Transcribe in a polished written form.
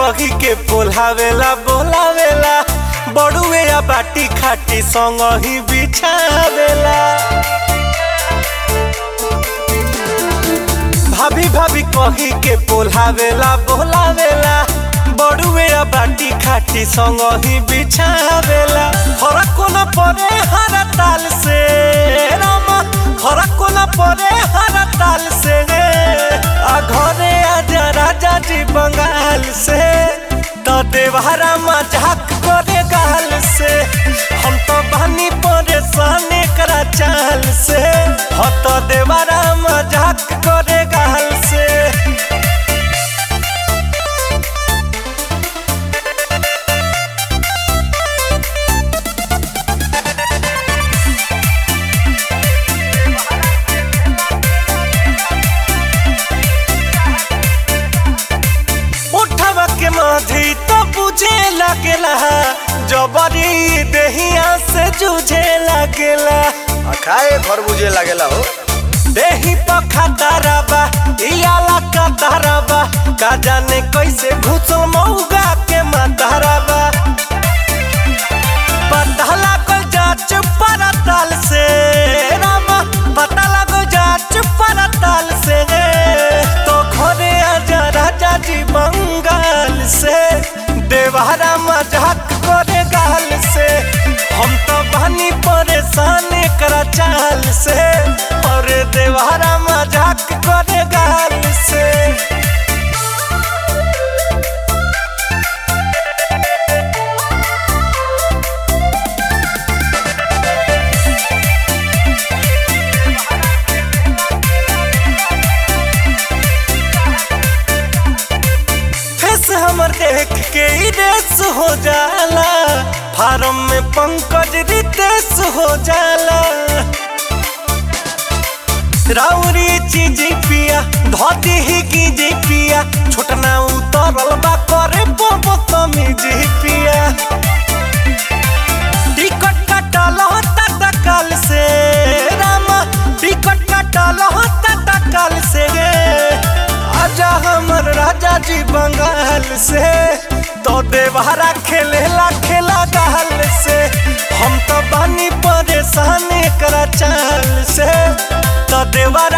कही के बोलावेला बोलावेला बड़ुए या बाटी खाटी संग ही बिछावेला। भाभी भाभी कही के बोलावेला बोलावेला बड़ुए या बाटी खाटी संग ही बिछावेला। फरक न पड़े हर ताल से रामा, फरक न पड़े हर ताल से। आ घरे आजा राजा जी बंगाल से, तो देवहरा मजाक करे गाल से। हम तो बनी परेशान करा चाल से, हो तो देवहरा मजाक करे गाल से। के माधी तो बुझे लगेला, जबरी देहिया से जूझे लगेला। खाए घर बुझे लगेला हो। देही पखा दराबा इयाला का दराबा, का जाने कैसे घुसल मौगा के माताराबा। पता लगो जाच परताल से रामा, पता लगो जाच परताल से। तो घरे आजा राजा जी बंगाल से, देवहरा मजाक करे गाल से। हम तो बनी परेशान करा चाल से, और देवहरा मजाक करे गाल से। हमर देख के रेस हो जाला, फार्म में पंकज रितेश हो जाला। राउरी चीज पिया धोती ही की जी पिया, छोटना उतरल बा करे तमीज पिया। टिकट कटल होता तकल से रामा, टिकट कटल होता तकल से। आजा हमर राजा जी बंगाल से, तो देवहरा खेलेला खेला गाल से। हम तो बनी परेशान करा चाल से, तो देवहरा